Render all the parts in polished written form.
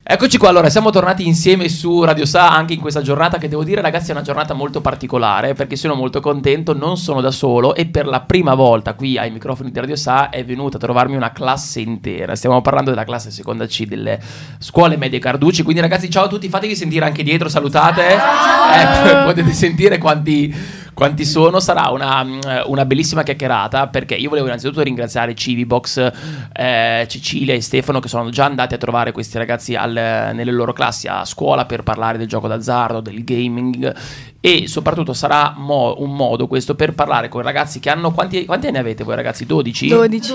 Eccoci qua, allora siamo tornati insieme su Radio Sa anche in questa giornata che devo dire ragazzi è una giornata molto particolare perché sono molto contento, non sono da solo e per la prima volta qui ai microfoni di Radio Sa è venuta a trovarmi una classe intera. Stiamo parlando della classe seconda C delle scuole medie Carducci, quindi ragazzi ciao a tutti, fatevi sentire anche dietro, salutate, potete sentire quanti sono. Sarà una bellissima chiacchierata perché io volevo innanzitutto ringraziare Civibox, Cecilia e Stefano che sono già andati a trovare questi ragazzi nelle loro classi a scuola per parlare del gioco d'azzardo, del gaming e soprattutto sarà un modo questo per parlare con i ragazzi che hanno quanti anni avete voi ragazzi? 12?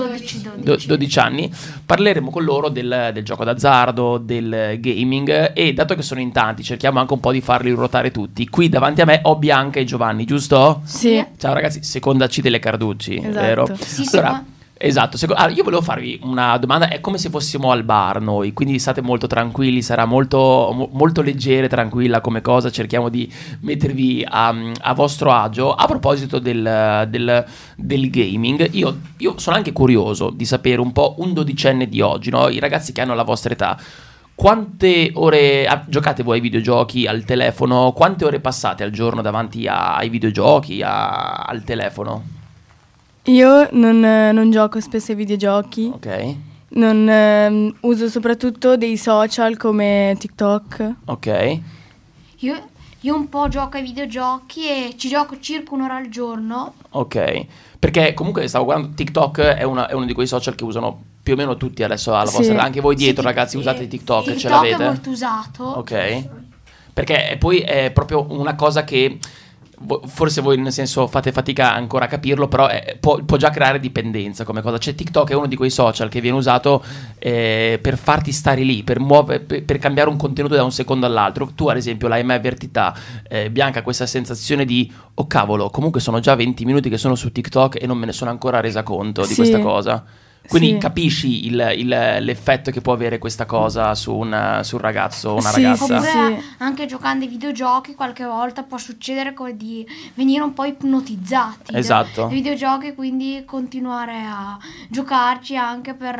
12 anni. Parleremo con loro del gioco d'azzardo, del gaming e dato che sono in tanti cerchiamo anche un po' di farli ruotare tutti. Qui davanti a me ho Bianca e Giovanni, giusto? Sì. Ciao ragazzi, seconda C delle Carducci, esatto. Vero? Sì, allora, esatto, io volevo farvi una domanda, è come se fossimo al bar noi, quindi state molto tranquilli, sarà molto, molto leggera e tranquilla come cosa, cerchiamo di mettervi a vostro agio. A proposito del gaming, io sono anche curioso di sapere un po' un dodicenne di oggi, no? I ragazzi che hanno la vostra età, quante ore giocate voi ai videogiochi, al telefono? Quante ore passate al giorno davanti ai videogiochi, al telefono? Io non gioco spesso ai videogiochi. Ok. Uso soprattutto dei social come TikTok. Ok. Io un po' gioco ai videogiochi e ci gioco circa un'ora al giorno. Ok. Perché comunque stavo guardando, TikTok è uno di quei social che usano più o meno tutti adesso alla vostra età. Anche voi dietro ragazzi usate TikTok, ce l'avete? TikTok è molto usato. Ok. Perché poi è proprio una cosa che forse voi nel senso fate fatica ancora a capirlo, però può già creare dipendenza come cosa. Cioè TikTok è uno di quei social che viene usato per farti stare lì, per cambiare un contenuto da un secondo all'altro. Tu ad esempio l'hai mai avvertita, Bianca, questa sensazione di oh cavolo, comunque sono già 20 minuti che sono su TikTok e non me ne sono ancora resa conto di questa cosa? Quindi capisci l'effetto che può avere questa cosa su un ragazzo o una ragazza? Oppure anche giocando ai videogiochi qualche volta può succedere come di venire un po' ipnotizzati dai videogiochi, quindi continuare a giocarci anche per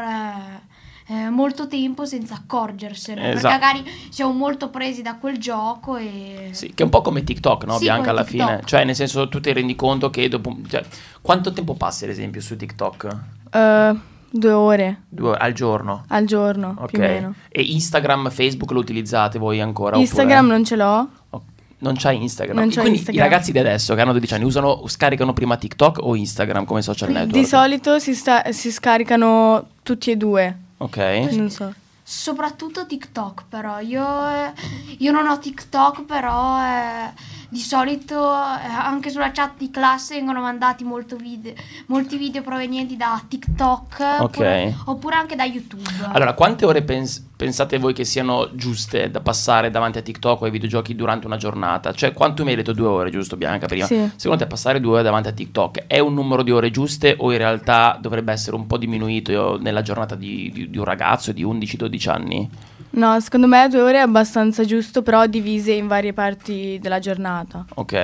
molto tempo senza accorgersene, perché magari siamo molto presi da quel gioco e... Sì, che è un po' come TikTok, no? Sì, Bianca alla TikTok. fine, cioè nel senso tu ti rendi conto che dopo, cioè, quanto tempo passi ad esempio su TikTok? 2 ore. 2 ore al giorno? Al giorno, più o meno. E Instagram, Facebook lo utilizzate voi ancora? Instagram non ce l'ho. Non c'hai Instagram? Non c'ho Quindi Instagram. I ragazzi di adesso che hanno 12 anni scaricano prima TikTok o Instagram come social network? Di solito si scaricano tutti e due. Ok. Non so. Soprattutto TikTok, però io non ho TikTok, però di solito anche sulla chat di classe vengono mandati molti video provenienti da TikTok, oppure anche da YouTube. Allora, quante ore pensate voi che siano giuste da passare davanti a TikTok o ai videogiochi durante una giornata? Cioè, quanto mi hai detto 2 ore, giusto Bianca, prima? Sì. Secondo te passare 2 ore davanti a TikTok è un numero di ore giuste o in realtà dovrebbe essere un po' diminuito nella giornata di un ragazzo di 11-12 anni? No, secondo me 2 ore è abbastanza giusto, però divise in varie parti della giornata. Ok.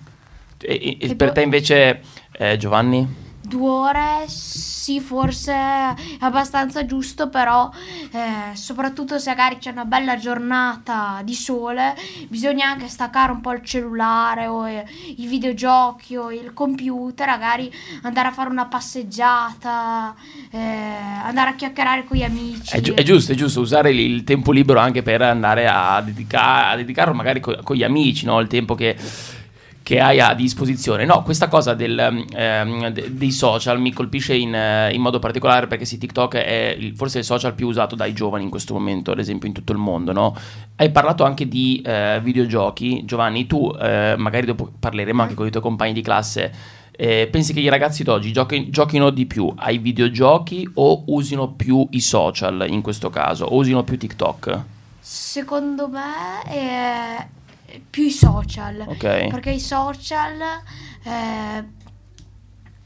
E per te invece, Giovanni? 2 ore sì, forse è abbastanza giusto, però soprattutto se magari c'è una bella giornata di sole bisogna anche staccare un po' il cellulare o i videogiochi o il computer, magari andare a fare una passeggiata, andare a chiacchierare con gli amici. È giusto usare il tempo libero anche per andare a dedicarlo magari con gli amici, no? Il tempo che hai a disposizione. No, questa cosa dei social mi colpisce in modo particolare perché sì, TikTok è forse il social più usato dai giovani in questo momento, ad esempio in tutto il mondo, no? Hai parlato anche di videogiochi, Giovanni, tu magari dopo parleremo anche con i tuoi compagni di classe, pensi che i ragazzi d'oggi giochino di più ai videogiochi o usino più i social in questo caso, o usino più TikTok? Secondo me più i social, Ok. perché i social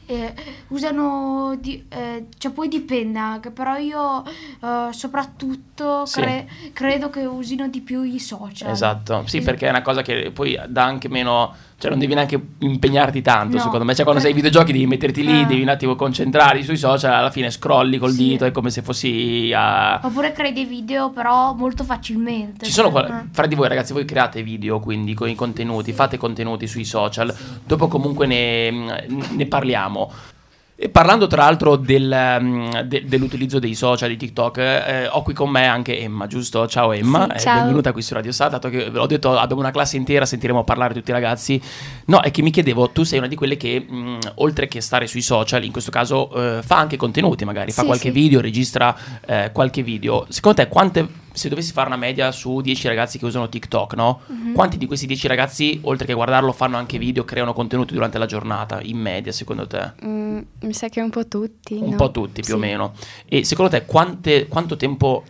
usano cioè poi dipende anche, però io soprattutto credo che usino di più i social. Esatto, sì, perché è una cosa che poi dà anche meno, cioè non devi neanche impegnarti tanto, No. secondo me, cioè quando sei ai videogiochi devi metterti lì, devi un attimo concentrarti sui social, alla fine scrolli col Sì. dito, è come se fossi a... Oppure crei dei video però molto facilmente. Ci sono fra di voi ragazzi, voi create video quindi con i contenuti, fate contenuti sui social, dopo comunque ne parliamo. E parlando tra l'altro dell'utilizzo dei social, di TikTok, ho qui con me anche Emma, giusto? Ciao Emma, Sì, ciao. benvenuta qui su Radio Sa, dato che ve l'ho detto abbiamo una classe intera, sentiremo parlare tutti i ragazzi. No, è che mi chiedevo, tu sei una di quelle che oltre che stare sui social, in questo caso fa anche contenuti magari, fa Sì, qualche sì. video, registra qualche video. Secondo te se dovessi fare una media su 10 ragazzi che usano TikTok, no? Quanti di questi 10 ragazzi, oltre che guardarlo, fanno anche video, creano contenuti durante la giornata, in media, secondo te? Mi sa che un po' tutti. Un no? po' tutti più o Sì. meno. E secondo te quanto tempo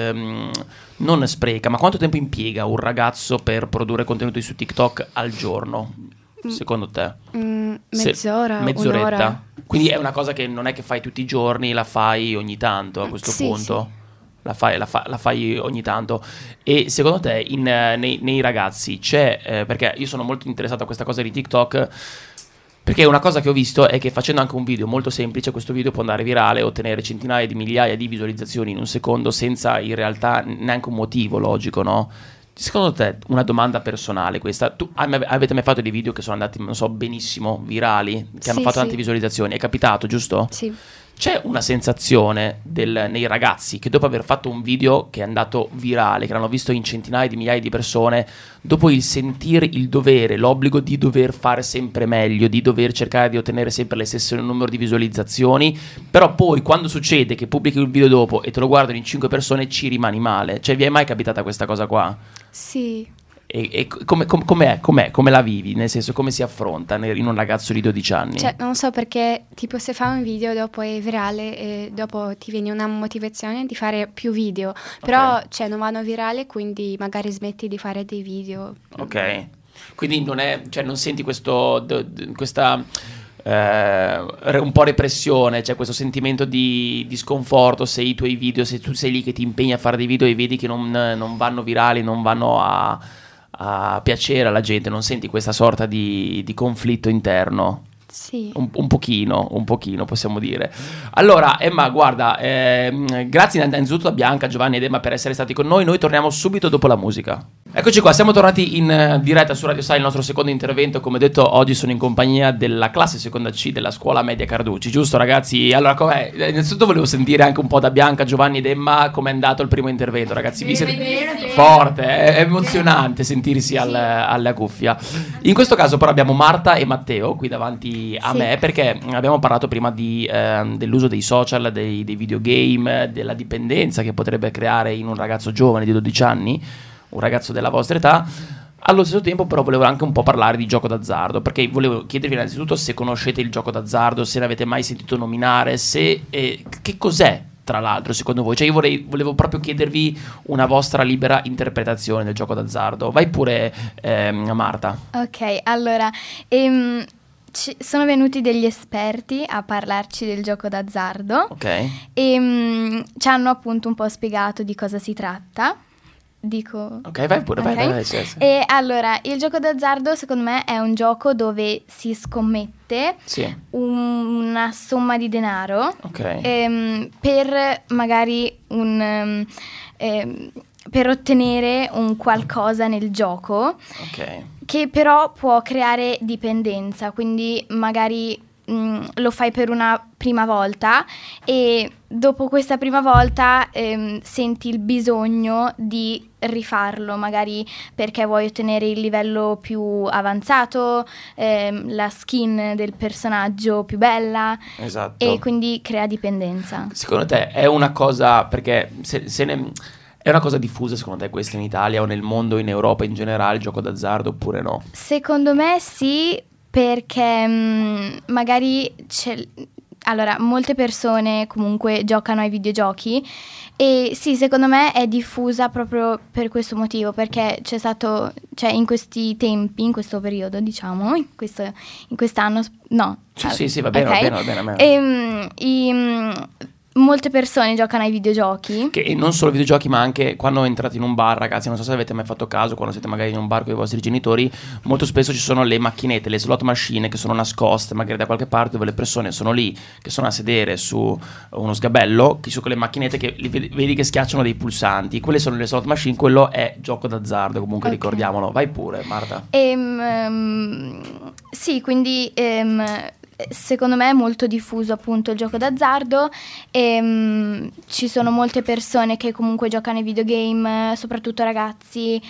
non spreca, ma quanto tempo impiega un ragazzo per produrre contenuti su TikTok al giorno? Secondo te? Mezz'ora, Mezz'oretta. un'ora. Quindi è una cosa che non è che fai tutti i giorni, la fai ogni tanto a questo Sì, punto? La fai ogni tanto. E secondo te nei ragazzi c'è, perché io sono molto interessato a questa cosa di TikTok, perché una cosa che ho visto è che facendo anche un video molto semplice, questo video può andare virale, ottenere centinaia di migliaia di visualizzazioni in un secondo senza in realtà neanche un motivo logico, no? Secondo te, una domanda personale questa, avete mai fatto dei video che sono andati, non so, benissimo, virali, che hanno Sì, fatto sì. tante visualizzazioni? È capitato, giusto? Sì. C'è una sensazione nei ragazzi che dopo aver fatto un video che è andato virale, che l'hanno visto in centinaia di migliaia di persone, dopo il sentire il dovere, l'obbligo di dover fare sempre meglio, di dover cercare di ottenere sempre le stesse numero di visualizzazioni, però poi quando succede che pubblichi il video dopo e te lo guardano in 5 persone ci rimani male? Cioè vi è mai capitata questa cosa qua? Sì. E come la vivi? Nel senso, come si affronta in un ragazzo di 12 anni? Cioè, non so perché, tipo, se fai un video dopo è virale e dopo ti viene una motivazione di fare più video. Però, cioè, non vanno virale, quindi magari smetti di fare dei video. Ok, quindi non è, cioè non senti questa un po' repressione, cioè questo sentimento di sconforto se i tuoi video, se tu sei lì che ti impegni a fare dei video e vedi che non vanno virali, non vanno a piacere alla gente, non senti questa sorta di conflitto interno? Sì. Un pochino possiamo dire. Allora Emma, guarda, grazie innanzitutto a Bianca, Giovanni ed Emma per essere stati con noi. Noi torniamo subito dopo la musica. Eccoci qua, siamo tornati in diretta su Radio Sai, il nostro secondo intervento. Come detto, oggi sono in compagnia della classe seconda C della scuola media Carducci, giusto ragazzi? Allora, com'è? Innanzitutto volevo sentire anche un po' da Bianca, Giovanni ed Emma com'è andato il primo intervento, ragazzi. Vi siete forte, è emozionante sentirsi alla cuffia. In questo caso però abbiamo Marta e Matteo qui davanti a Sì. me, perché abbiamo parlato prima dell'uso dei social, dei videogame, della dipendenza che potrebbe creare in un ragazzo giovane di 12 anni, un ragazzo della vostra età. Allo stesso tempo però volevo anche un po' parlare di gioco d'azzardo, perché volevo chiedervi innanzitutto se conoscete il gioco d'azzardo, se ne avete mai sentito nominare, che cos'è tra l'altro secondo voi. Cioè io volevo proprio chiedervi una vostra libera interpretazione del gioco d'azzardo. Vai pure Marta. Ok, allora, sono venuti degli esperti a parlarci del gioco d'azzardo Ok. e ci hanno appunto un po' spiegato di cosa si tratta. Dico... Ok, vai pure, Ok. vai. Sì. E allora, il gioco d'azzardo secondo me è un gioco dove si scommette Sì. una somma di denaro Ok. per magari per ottenere un qualcosa nel gioco Ok. che però può creare dipendenza, quindi magari lo fai per una prima volta e dopo questa prima volta senti il bisogno di rifarlo, magari perché vuoi ottenere il livello più avanzato, la skin del personaggio più bella, Esatto. e quindi crea dipendenza. Secondo te è una cosa, perché è una cosa diffusa secondo te questa in Italia o nel mondo, in Europa in generale, il gioco d'azzardo oppure no? Secondo me sì, perché magari allora, molte persone comunque giocano ai videogiochi e sì, secondo me è diffusa proprio per questo motivo, perché c'è stato, cioè in questi tempi, in questo periodo, diciamo, in quest'anno, no. Sì, va bene, okay. va bene. Molte persone giocano ai videogiochi. E non solo videogiochi, ma anche quando entrate in un bar, ragazzi, non so se avete mai fatto caso, quando siete magari in un bar con i vostri genitori, molto spesso ci sono le macchinette, le slot machine che sono nascoste magari da qualche parte, dove le persone sono lì, che sono a sedere su uno sgabello, su quelle macchinette che vedi che schiacciano dei pulsanti. Quelle sono le slot machine, quello è gioco d'azzardo, comunque okay. Ricordiamolo. Vai pure, Marta. Sì, quindi secondo me è molto diffuso appunto il gioco d'azzardo e ci sono molte persone che comunque giocano ai videogame, soprattutto ragazzi,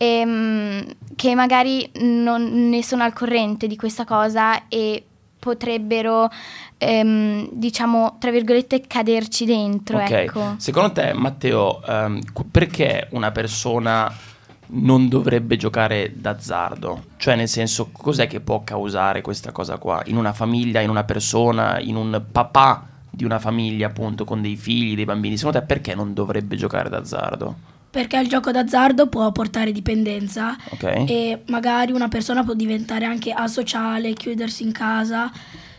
che magari non ne sono al corrente di questa cosa e potrebbero diciamo tra virgolette caderci dentro. Ok, ecco. Secondo te, Matteo, perché una persona non dovrebbe giocare d'azzardo? Cioè, nel senso, cos'è che può causare questa cosa qua? In una famiglia, in una persona, in un papà di una famiglia, appunto, con dei figli, dei bambini. Secondo te perché non dovrebbe giocare d'azzardo? Perché il gioco d'azzardo può portare dipendenza, okay. E magari una persona può diventare anche asociale, chiudersi in casa,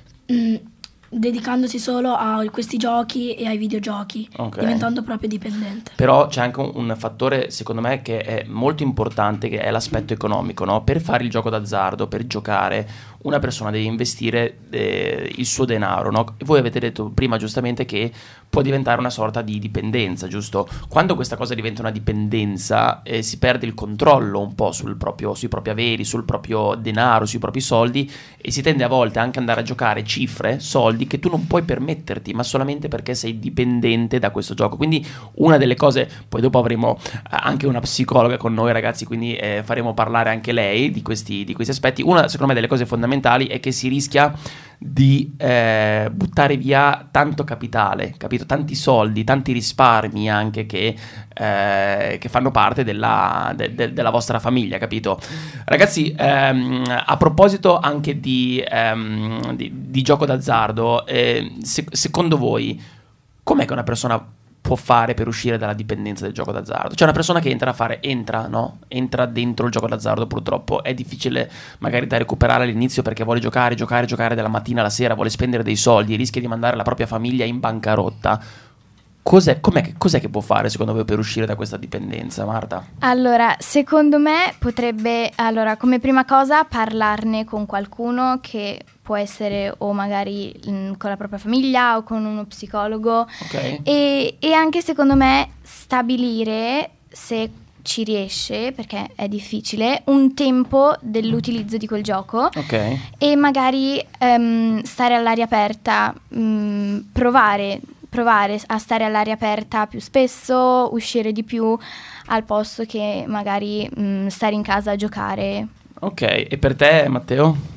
dedicandosi solo a questi giochi e ai videogiochi, okay. Diventando proprio dipendente. Però c'è anche un fattore, secondo me, che è molto importante, che è l'aspetto economico, no? Per fare il gioco d'azzardo, per giocare, una persona deve investire il suo denaro, no? E voi avete detto prima giustamente che può diventare una sorta di dipendenza, giusto? Quando questa cosa diventa una dipendenza, si perde il controllo un po' sui propri averi, sul proprio denaro, sui propri soldi, e si tende a volte anche ad andare a giocare cifre, soldi che tu non puoi permetterti, ma solamente perché sei dipendente da questo gioco. Quindi una delle cose, poi dopo avremo anche una psicologa con noi, ragazzi, quindi faremo parlare anche lei di questi aspetti. Una, secondo me, delle cose fondamentali è che si rischia di buttare via tanto capitale, capito? Tanti soldi, tanti risparmi anche che fanno parte della vostra famiglia, capito? Ragazzi, a proposito anche di gioco d'azzardo, secondo voi com'è che una persona può fare per uscire dalla dipendenza del gioco d'azzardo? C'è una persona che entra dentro il gioco d'azzardo, purtroppo è difficile magari da recuperare all'inizio, perché vuole giocare dalla mattina alla sera, vuole spendere dei soldi e rischia di mandare la propria famiglia in bancarotta. Cos'è che può fare secondo voi per uscire da questa dipendenza, Marta? Allora, secondo me potrebbe, come prima cosa, parlarne con qualcuno, che può essere o magari con la propria famiglia o con uno psicologo, okay. E anche secondo me stabilire, se ci riesce, perché è difficile, un tempo dell'utilizzo di quel gioco, okay. E magari stare all'aria aperta, provare a stare all'aria aperta più spesso, uscire di più, al posto che magari stare in casa a giocare. Ok, e per te, Matteo?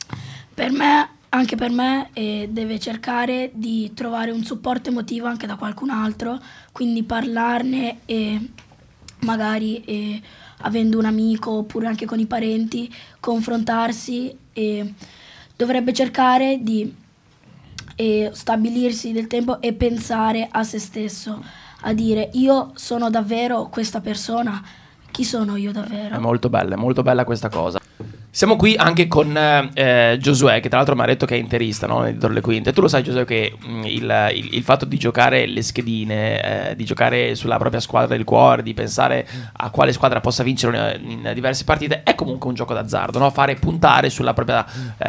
Anche per me deve cercare di trovare un supporto emotivo anche da qualcun altro, quindi parlarne e magari avendo un amico oppure anche con i parenti, confrontarsi, e dovrebbe cercare di stabilirsi del tempo e pensare a se stesso, a dire: io sono davvero questa persona, chi sono io davvero? È molto bella questa cosa. Siamo qui anche con Giosuè, che tra l'altro mi ha detto che è interista, no? Dietro le quinte. Tu lo sai, Giosuè, che il fatto di giocare le schedine, di giocare sulla propria squadra del cuore, di pensare a quale squadra possa vincere in diverse partite, è comunque un gioco d'azzardo, no? Puntare sulla propria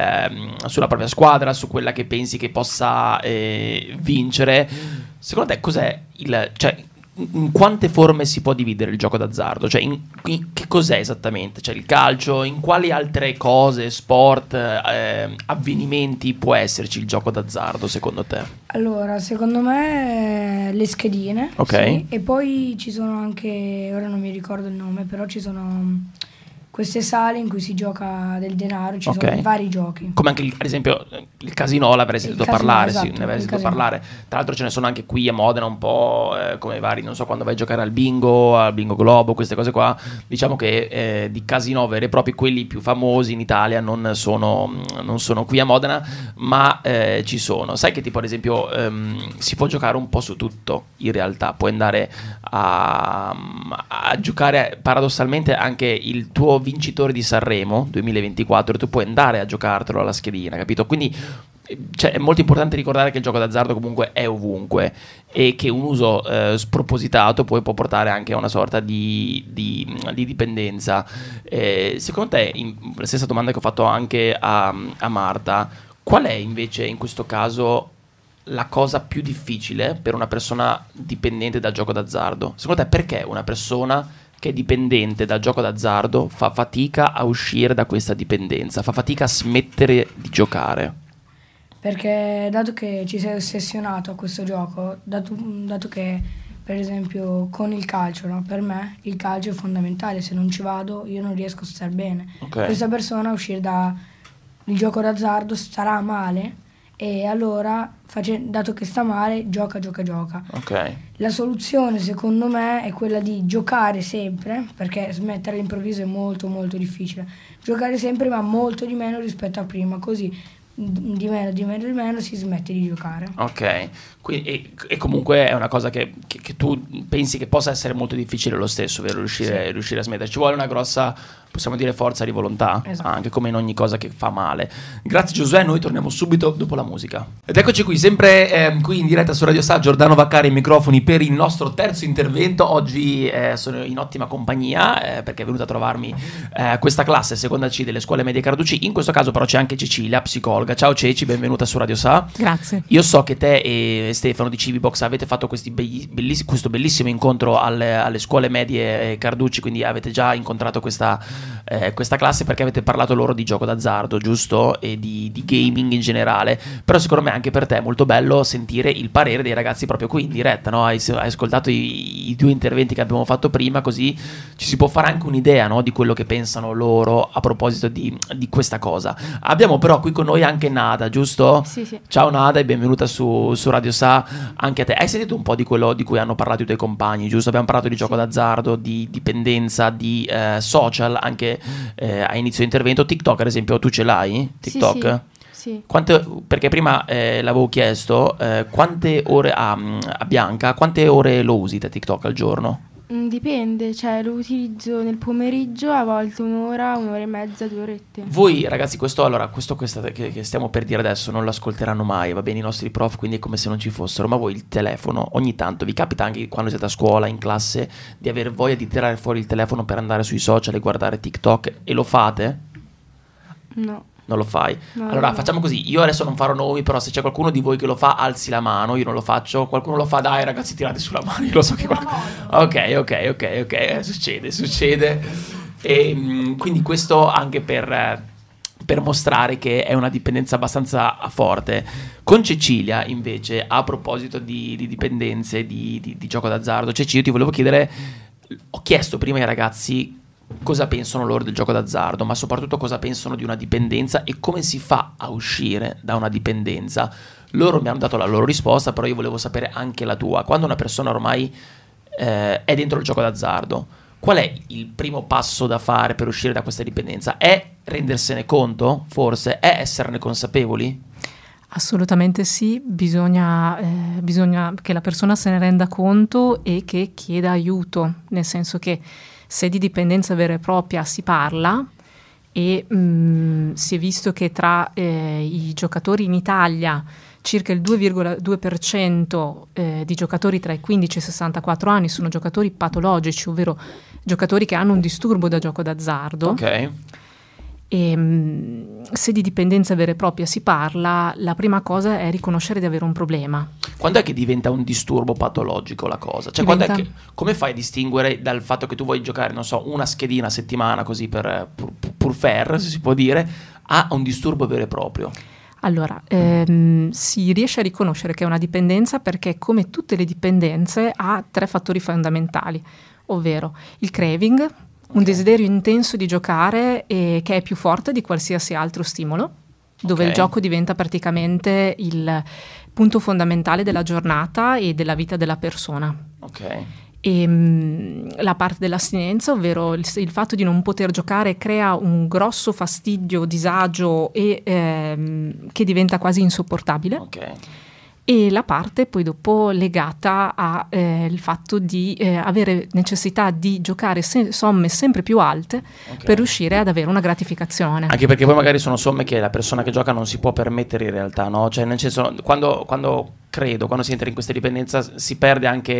squadra, su quella che pensi che possa vincere. Secondo te cos'è in quante forme si può dividere il gioco d'azzardo? Cioè, che cos'è esattamente? Cioè, il calcio, in quali altre cose, sport, avvenimenti può esserci il gioco d'azzardo, secondo te? Allora, secondo me le schedine. Ok. Sì, e poi ci sono anche, ora non mi ricordo il nome, però ci sono queste sale in cui si gioca del denaro, ci Ok. sono vari giochi. Come anche ad esempio il casino l'avrei sentito casino, parlare, esatto, sì, ne avrei il sentito casino. parlare. Tra l'altro ce ne sono anche qui a Modena un po' come vari, non so, quando vai a giocare al bingo globo, queste cose qua. Diciamo che di casino veri e propri, quelli più famosi in Italia non sono qui a Modena, ma ci sono. Sai che tipo ad esempio si può giocare un po' su tutto in realtà, puoi andare a giocare paradossalmente anche il tuo vincitore di Sanremo 2024, tu puoi andare a giocartelo alla schedina, capito? Quindi è molto importante ricordare che il gioco d'azzardo comunque è ovunque e che un uso spropositato poi può portare anche a una sorta di dipendenza. Secondo te, la stessa domanda che ho fatto anche a Marta, qual è invece in questo caso la cosa più difficile per una persona dipendente dal gioco d'azzardo? Secondo te perché una persona che è dipendente dal gioco d'azzardo fa fatica a uscire da questa dipendenza, fa fatica a smettere di giocare? Perché dato che ci sei ossessionato a questo gioco, dato che per esempio con il calcio, no? Per me il calcio è fondamentale, se non ci vado io non riesco a star bene. Ok. Questa persona a uscire dal gioco d'azzardo starà male e allora, dato che sta male, gioca. Ok. La soluzione secondo me è quella di giocare sempre, perché smettere all'improvviso è molto molto difficile. Giocare sempre ma molto di meno rispetto a prima, così di meno si smette di giocare. Ok, e comunque è una cosa che tu pensi che possa essere molto difficile lo stesso, vero? Riuscire a smettere. Ci vuole una grossa, possiamo dire, forza di volontà, Esatto. anche come in ogni cosa che fa male. Grazie Giosuè, noi torniamo subito dopo la musica. Ed eccoci qui, sempre qui in diretta su Radio Sa, Giordano Vaccari ai microfoni per il nostro terzo intervento. Oggi sono in ottima compagnia perché è venuta a trovarmi questa classe seconda C delle scuole medie Carducci. In questo caso però c'è anche Cecilia, psicologa. Ciao Ceci, benvenuta su Radio Sa. Grazie. Io so che te e Stefano di Civibox avete fatto questo bellissimo incontro alle scuole medie Carducci, quindi avete già incontrato questa classe perché avete parlato loro di gioco d'azzardo, giusto? E di gaming in generale. Però secondo me anche per te è molto bello sentire il parere dei ragazzi proprio qui in diretta, no? Hai ascoltato i due interventi che abbiamo fatto prima, così ci si può fare anche un'idea, no? Di quello che pensano loro a proposito di questa cosa. Abbiamo però qui con noi anche Nada, giusto? Sì. Ciao Nada e benvenuta su Radio Sa, anche a te. Hai sentito un po' di quello di cui hanno parlato i tuoi compagni, giusto? Abbiamo parlato di gioco d'azzardo, di dipendenza, di social, anche a inizio intervento. TikTok ad esempio, tu ce l'hai? TikTok? Sì. Perché prima l'avevo chiesto, quante ore a Bianca, quante ore lo usi te TikTok al giorno? Dipende, cioè lo utilizzo nel pomeriggio, a volte un'ora e mezza, 2 orette. Voi ragazzi, questo che stiamo per dire adesso non lo ascolteranno mai, va bene, i nostri prof, quindi è come se non ci fossero, ma voi il telefono, ogni tanto vi capita anche quando siete a scuola, in classe, di aver voglia di tirare fuori il telefono per andare sui social e guardare TikTok, e lo fate? No. Non lo fai? No, allora no. facciamo così, io adesso non farò nomi, però se c'è qualcuno di voi che lo fa alzi la mano, io non lo faccio, qualcuno lo fa, dai ragazzi tirate sulla mano, io lo so che ok, succede e quindi questo anche per mostrare che è una dipendenza abbastanza forte. Con Cecilia invece, a proposito di dipendenze, di gioco d'azzardo, Cecilia, io ti volevo chiedere, ho chiesto prima ai ragazzi cosa pensano loro del gioco d'azzardo, ma soprattutto cosa pensano di una dipendenza e come si fa a uscire da una dipendenza. Loro mi hanno dato la loro risposta, però io volevo sapere anche la tua. Quando una persona ormai è dentro il gioco d'azzardo, qual è il primo passo da fare per uscire da questa dipendenza? È rendersene conto, forse? È esserne consapevoli? Assolutamente sì, bisogna che la persona se ne renda conto e che chieda aiuto, nel senso che se di dipendenza vera e propria si parla e si è visto che tra i giocatori in Italia circa il 2,2% di giocatori tra i 15 e i 64 anni sono giocatori patologici, ovvero giocatori che hanno un disturbo da gioco d'azzardo. Ok. E se di dipendenza vera e propria si parla, la prima cosa è riconoscere di avere un problema. Quando è che diventa un disturbo patologico la cosa? Cioè, come fai a distinguere dal fatto che tu vuoi giocare, non so, una schedina a settimana così per pur faire, se si può dire, a un disturbo vero e proprio? Allora, si riesce a riconoscere che è una dipendenza perché, come tutte le dipendenze, ha 3 fattori fondamentali, ovvero il craving, un desiderio intenso di giocare che è più forte di qualsiasi altro stimolo, dove il gioco diventa praticamente il punto fondamentale della giornata e della vita della persona. E la parte dell'astinenza, ovvero il fatto di non poter giocare, crea un grosso fastidio, disagio e che diventa quasi insopportabile. E la parte poi dopo legata al fatto di avere necessità di giocare somme sempre più alte per riuscire ad avere una gratificazione. Anche perché poi magari sono somme che la persona che gioca non si può permettere in realtà, no? Cioè nel senso, quando si entra in questa dipendenza si perde anche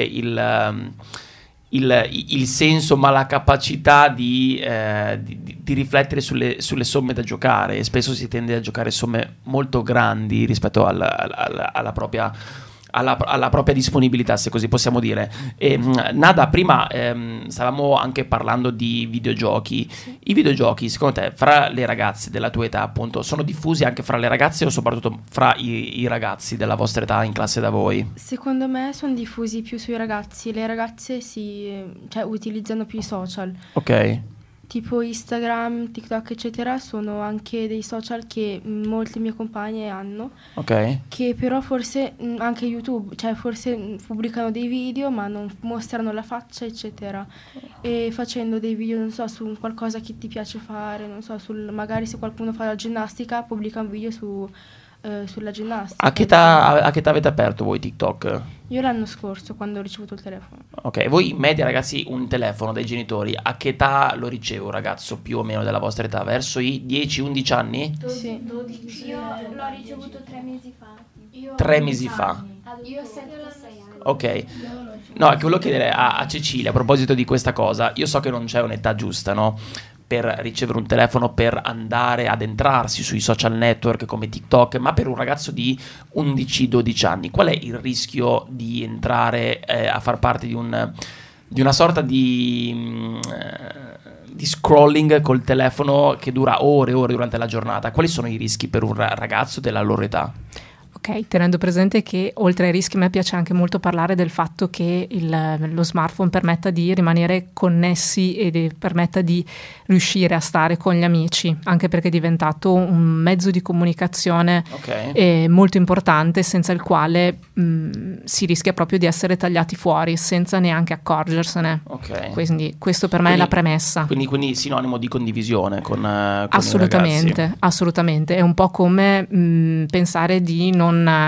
il senso, ma la capacità di riflettere sulle somme da giocare, e spesso si tende a giocare somme molto grandi rispetto alla propria disponibilità, se così possiamo dire. Nada, prima stavamo anche parlando di videogiochi. I videogiochi, secondo te, fra le ragazze della tua età, appunto, sono diffusi anche fra le ragazze o soprattutto fra i ragazzi della vostra età in classe da voi? Secondo me sono diffusi più sui ragazzi. Le ragazze utilizzano più i social. Tipo Instagram, TikTok, eccetera, sono anche dei social che molte mie compagne hanno. Che però forse anche YouTube, cioè forse pubblicano dei video ma non mostrano la faccia, eccetera. E facendo dei video, non so, su qualcosa che ti piace fare, non so, magari se qualcuno fa la ginnastica, pubblica un video sulla ginnastica. A che età avete aperto voi TikTok? Io l'anno scorso, quando ho ricevuto il telefono. Voi in media, ragazzi, un telefono dai genitori, a che età lo riceve un ragazzo più o meno della vostra età? Verso i 10-11 anni? Sì. 12. Io l'ho ricevuto 3 mesi fa. 3 mesi fa? Io 7-6 anni. Ok. No, è che volevo chiedere a Cecilia, a proposito di questa cosa. Io so che non c'è un'età giusta, no? Per ricevere un telefono, per andare ad entrarsi sui social network come TikTok, ma per un ragazzo di 11-12 anni, qual è il rischio di entrare a far parte di una sorta di scrolling col telefono che dura ore e ore durante la giornata? Quali sono i rischi per un ragazzo della loro età? Tenendo presente che oltre ai rischi a me piace anche molto parlare del fatto che lo smartphone permetta di rimanere connessi e permetta di riuscire a stare con gli amici, anche perché è diventato un mezzo di comunicazione molto importante, senza il quale si rischia proprio di essere tagliati fuori senza neanche accorgersene. Quindi questo per me è la premessa. Quindi sinonimo di condivisione con assolutamente, i ragazzi. Assolutamente, è un po' come pensare di non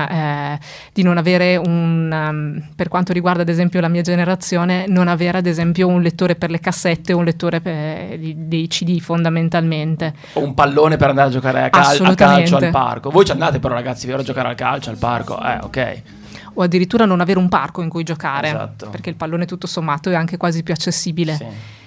avere per quanto riguarda ad esempio la mia generazione, non avere ad esempio un lettore per le cassette o un lettore dei CD fondamentalmente. O un pallone per andare a giocare a calcio al parco. Voi ci andate però, ragazzi, vero, a giocare al calcio al parco? O addirittura non avere un parco in cui giocare, perché il pallone tutto sommato è anche quasi più accessibile.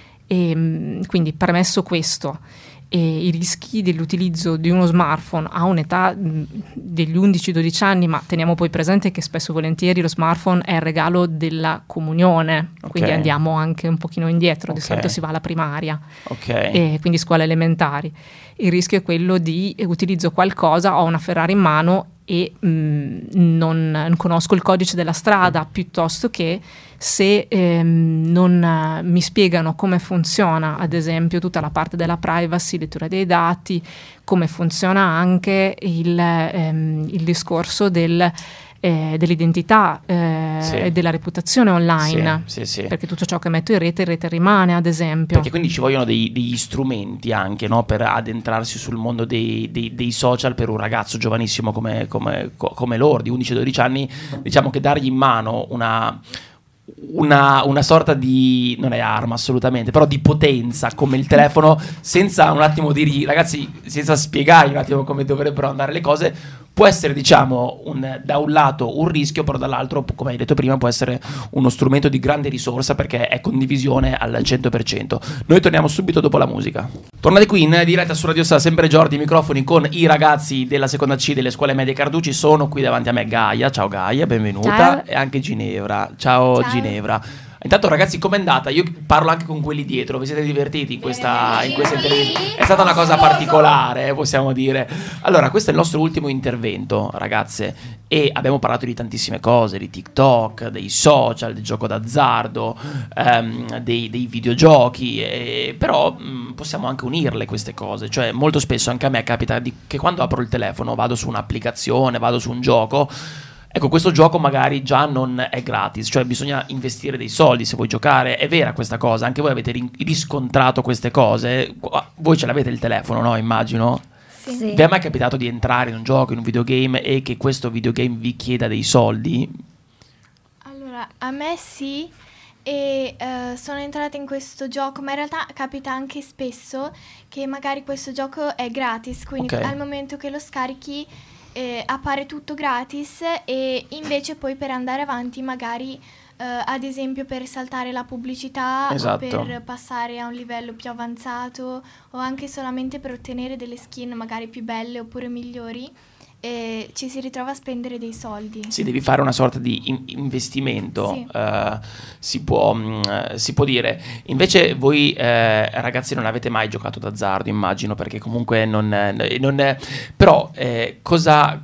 E quindi, premesso questo, e i rischi dell'utilizzo di uno smartphone a un'età degli 11-12 anni, ma teniamo poi presente che spesso e volentieri lo smartphone è il regalo della comunione, quindi andiamo anche un pochino indietro, di solito si va alla primaria, e quindi scuole elementari. Il rischio è quello di utilizzo qualcosa, ho una Ferrari in mano e non conosco il codice della strada, piuttosto che se non mi spiegano come funziona ad esempio tutta la parte della privacy, lettura dei dati, come funziona anche il discorso dell'identità e della reputazione online, perché tutto ciò che metto in rete rimane, ad esempio. Perché quindi ci vogliono degli strumenti anche, no, per addentrarsi sul mondo dei social per un ragazzo giovanissimo come loro, di 11-12 anni. Diciamo che dargli in mano una sorta di, non è arma assolutamente, però di potenza come il telefono, senza un attimo dirgli, ragazzi, senza spiegargli un attimo come dovrebbero andare le cose, può essere, diciamo, da un lato un rischio, però dall'altro, come hai detto prima, può essere uno strumento di grande risorsa perché è condivisione al 100%. Noi torniamo subito dopo la musica. Tornate qui in diretta su Radio Sa, sempre Giordi, microfoni con i ragazzi della seconda C delle scuole medie Carducci. Sono qui davanti a me Gaia, ciao Gaia, benvenuta. Ciao. E anche Ginevra, ciao. Ginevra. Intanto ragazzi, com'è andata? Io parlo anche con quelli dietro, vi siete divertiti in questa intervista? È stata una cosa particolare, possiamo dire. Allora, questo è il nostro ultimo intervento, ragazze, e abbiamo parlato di tantissime cose, di TikTok, dei social, del gioco d'azzardo, dei videogiochi, però possiamo anche unirle queste cose. Cioè, molto spesso anche a me capita che quando apro il telefono vado su un'applicazione, vado su un gioco. Ecco, questo gioco magari già non è gratis, cioè bisogna investire dei soldi se vuoi giocare. È vera questa cosa? Anche voi avete riscontrato queste cose? Voi ce l'avete il telefono, no? Immagino. Sì. Vi è mai capitato di entrare in un gioco, in un videogame, e che questo videogame vi chieda dei soldi? Allora, a me sì, e sono entrata in questo gioco, ma in realtà capita anche spesso che magari questo gioco è gratis, quindi al momento che lo scarichi appare tutto gratis, e invece poi per andare avanti magari ad esempio per saltare la pubblicità, o per passare a un livello più avanzato, o anche solamente per ottenere delle skin magari più belle oppure migliori, ci si ritrova a spendere dei soldi. Sì, devi fare una sorta di investimento, sì. Si può dire. Invece voi ragazzi non avete mai giocato d'azzardo, immagino, perché comunque non è. Però cosa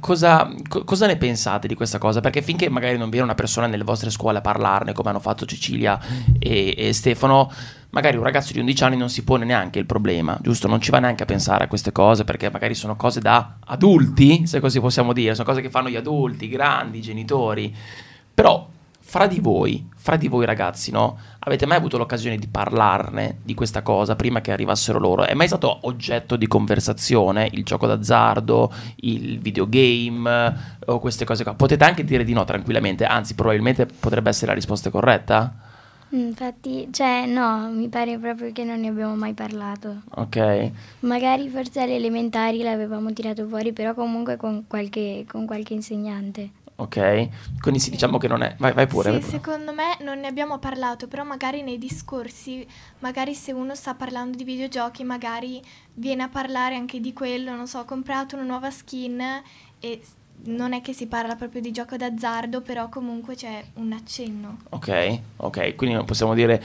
ne pensate di questa cosa? Perché finché magari non viene una persona nelle vostre scuole a parlarne, come hanno fatto Cecilia e Stefano, magari un ragazzo di 11 anni non si pone neanche il problema, giusto? Non ci va neanche a pensare a queste cose, perché magari sono cose da adulti, se così possiamo dire, sono cose che fanno gli adulti, grandi, genitori. Però fra di voi ragazzi, no? Avete mai avuto l'occasione di parlarne di questa cosa prima che arrivassero loro? È mai stato oggetto di conversazione il gioco d'azzardo, il videogame o queste cose qua? Potete anche dire di no tranquillamente, anzi probabilmente potrebbe essere la risposta corretta. Infatti, cioè no, mi pare proprio che non ne abbiamo mai parlato. Ok. Magari forse alle elementari l'avevamo tirato fuori, però comunque con qualche insegnante. Ok, quindi sì, diciamo che non è. Vai pure. Sì, vai pure. secondo me non ne abbiamo parlato, però magari nei discorsi, magari se uno sta parlando di videogiochi, magari viene a parlare anche di quello, non so, ho comprato una nuova skin, e non è che si parla proprio di gioco d'azzardo, però comunque c'è un accenno. Ok, quindi possiamo dire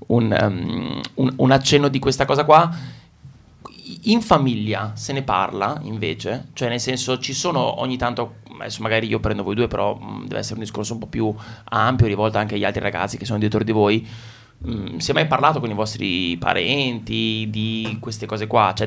un accenno di questa cosa qua. In famiglia se ne parla invece? Cioè nel senso, ci sono ogni tanto, adesso magari io prendo voi due, però deve essere un discorso un po' più ampio, rivolto anche agli altri ragazzi che sono dietro di voi. Si è mai parlato con i vostri parenti di queste cose qua? Cioè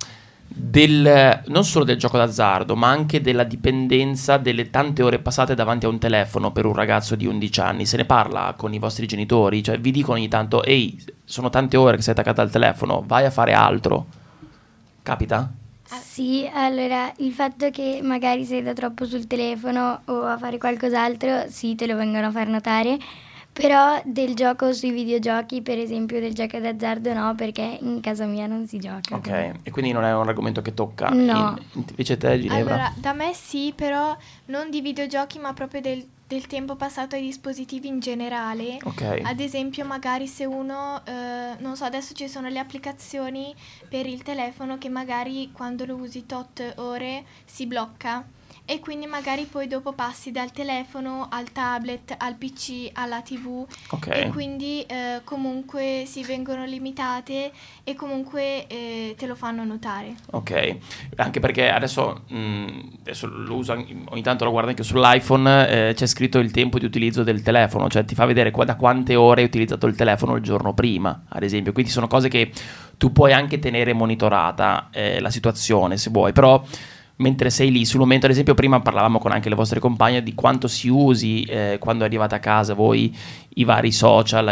non solo del gioco d'azzardo, ma anche della dipendenza, delle tante ore passate davanti a un telefono per un ragazzo di 11 anni. Se ne parla con i vostri genitori? Cioè vi dicono ogni tanto: ehi, sono tante ore che sei attaccata al telefono, vai a fare altro. Capita? Sì, allora il fatto che magari sei da troppo sul telefono o a fare qualcos'altro, sì, te lo vengono a far notare. Però del gioco sui videogiochi, per esempio del gioco d'azzardo, no, perché in casa mia non si gioca. Ok, e quindi non è un argomento che tocca. No. Invece te, Ginevra? Allora, da me sì, però non di videogiochi, ma proprio del tempo passato ai dispositivi in generale. Ok. Ad esempio, magari se uno, non so, adesso ci sono le applicazioni per il telefono che magari quando lo usi tot ore si blocca. E quindi magari poi dopo passi dal telefono al tablet, al PC, alla TV. Ok. E quindi comunque si vengono limitate e comunque te lo fanno notare. Ok, anche perché adesso lo uso, ogni tanto lo guardo anche sull'iPhone, c'è scritto il tempo di utilizzo del telefono, cioè ti fa vedere da quante ore hai utilizzato il telefono il giorno prima, ad esempio. Quindi sono cose che tu puoi anche tenere monitorata la situazione se vuoi, però mentre sei lì sul momento, ad esempio prima parlavamo con anche le vostre compagne di quanto si usi quando arrivate a casa voi i vari social,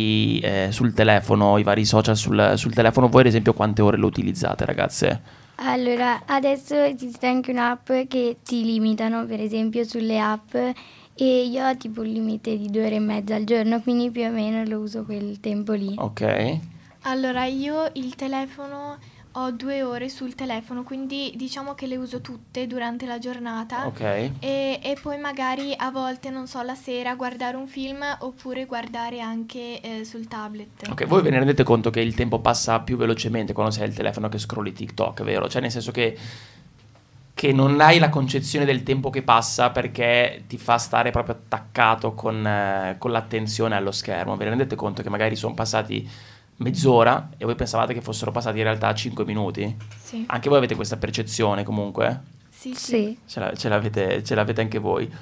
sul telefono, i vari social sul telefono. Voi ad esempio quante ore lo utilizzate, ragazze? Allora, adesso esiste anche un'app che ti limitano, per esempio sulle app, e io ho tipo un limite di 2 ore e mezza al giorno, quindi più o meno lo uso quel tempo lì. Ok. Allora, io il telefono ho 2 ore sul telefono, quindi diciamo che le uso tutte durante la giornata. Ok. E poi magari a volte, non so, la sera guardare un film oppure guardare anche sul tablet. Ok, voi ve ne rendete conto che il tempo passa più velocemente quando sei al telefono che scrolli TikTok, vero? Cioè nel senso che che non hai la concezione del tempo che passa perché ti fa stare proprio attaccato con l'attenzione allo schermo. Vi rendete conto che magari sono passati mezz'ora e voi pensavate che fossero passati in realtà 5 minuti? Sì. Anche voi avete questa percezione comunque? Sì. Ce l'avete anche voi.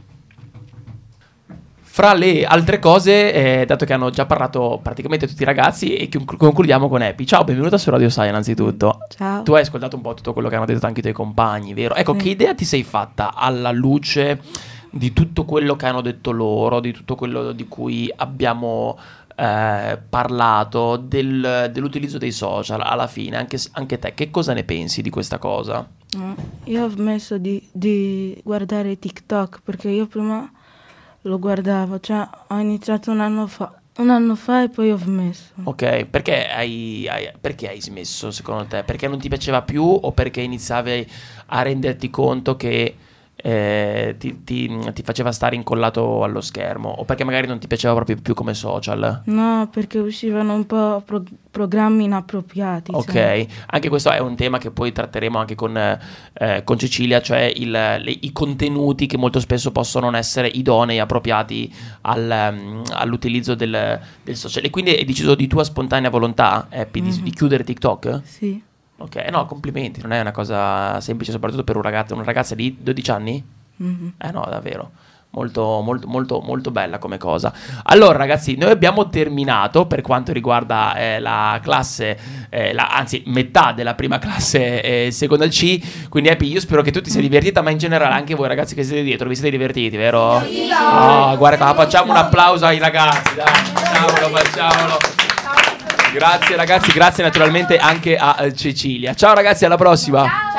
Fra le altre cose, dato che hanno già parlato praticamente tutti i ragazzi, e concludiamo con Epi. Ciao, benvenuta su Radio Sai innanzitutto. Ciao. Tu hai ascoltato un po' tutto quello che hanno detto anche i tuoi compagni, vero? Ecco, che idea ti sei fatta alla luce di tutto quello che hanno detto loro, di tutto quello di cui abbiamo parlato, dell'utilizzo dei social alla fine? Anche te, che cosa ne pensi di questa cosa? Io ho smesso di guardare TikTok perché io prima lo guardavo, cioè ho iniziato un anno fa e poi ho smesso. Ok, perché hai smesso secondo te? Perché non ti piaceva più o perché iniziavi a renderti conto che ti faceva stare incollato allo schermo, o perché magari non ti piaceva proprio più come social? No, perché uscivano un po' programmi inappropriati. Ok, cioè. Anche questo è un tema che poi tratteremo anche con Cecilia, cioè i contenuti che molto spesso possono non essere idonei, appropriati all'utilizzo del social. E quindi hai deciso di tua spontanea volontà, Happy, di chiudere TikTok? Sì. Ok, no, complimenti, non è una cosa semplice, soprattutto per una ragazza di 12 anni? No, davvero. Molto, molto, molto, molto bella come cosa. Allora, ragazzi, noi abbiamo terminato per quanto riguarda la classe, anzi, metà della prima classe seconda C. Quindi, Happy, io spero che tu ti sia divertita, ma in generale anche voi, ragazzi, che siete dietro, vi siete divertiti, vero? Oh, guarda qua, facciamo un applauso ai ragazzi, dai, facciamolo. Grazie, ragazzi, grazie naturalmente anche a Cecilia. Ciao, ragazzi, alla prossima. Ciao.